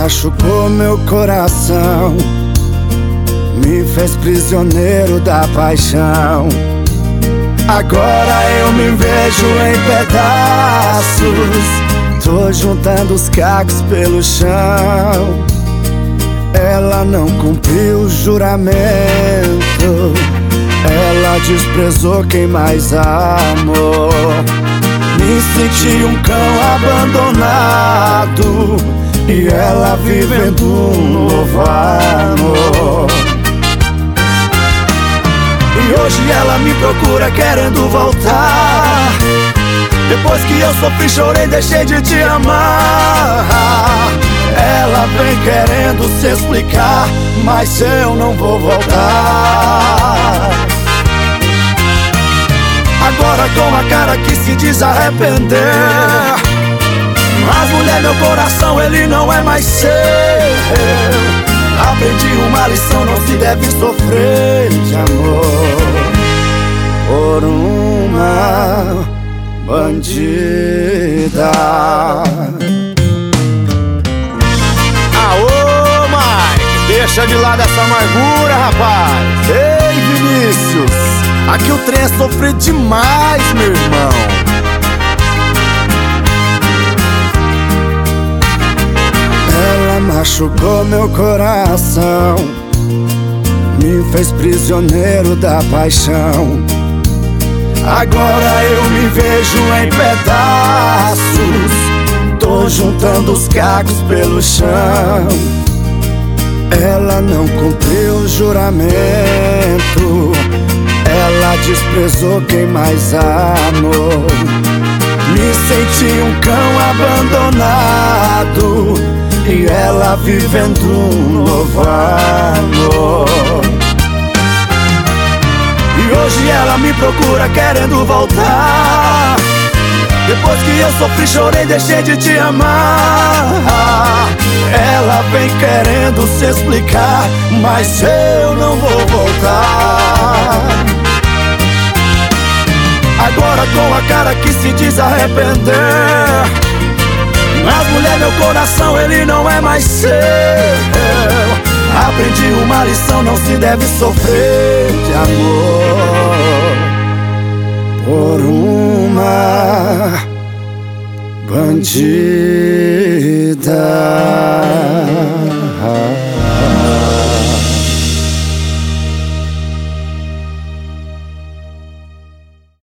machucou meu coração, me fez prisioneiro da paixão. Agora eu me vejo em pedaços, tô juntando os cacos pelo chão. Ela não cumpriu o juramento, ela desprezou quem mais amou. Me senti um cão abandonado e ela vivendo um novo amor. E hoje ela me procura querendo voltar. Depois que eu sofri, chorei, deixei de te amar. Ela vem querendo se explicar, mas eu não vou voltar. Agora com a cara que se diz arrepender. Mas mulher, meu coração, ele não é mais seu. Aprendi uma lição, não se deve sofrer de amor por uma bandida. Aô, Mike, deixa de lado essa amargura, rapaz. Ei, Vinícius, aqui o trem é sofrer demais, meu irmão. Ela machucou meu coração, me fez prisioneiro da paixão. Agora eu me vejo em pedaços, tô juntando os cacos pelo chão. Ela não cumpriu o juramento, ela desprezou quem mais amou. Me senti um cão abandonado e ela vivendo um novo amor. E hoje ela me procura querendo voltar. Depois que eu sofri, chorei, deixei de te amar. Ela vem querendo se explicar, mas eu não vou voltar. Agora com a cara que se diz arrepender. Mas mulher, meu coração, ele não é mais seu. Aprendi uma lição, não se deve sofrer de amor por uma bandida.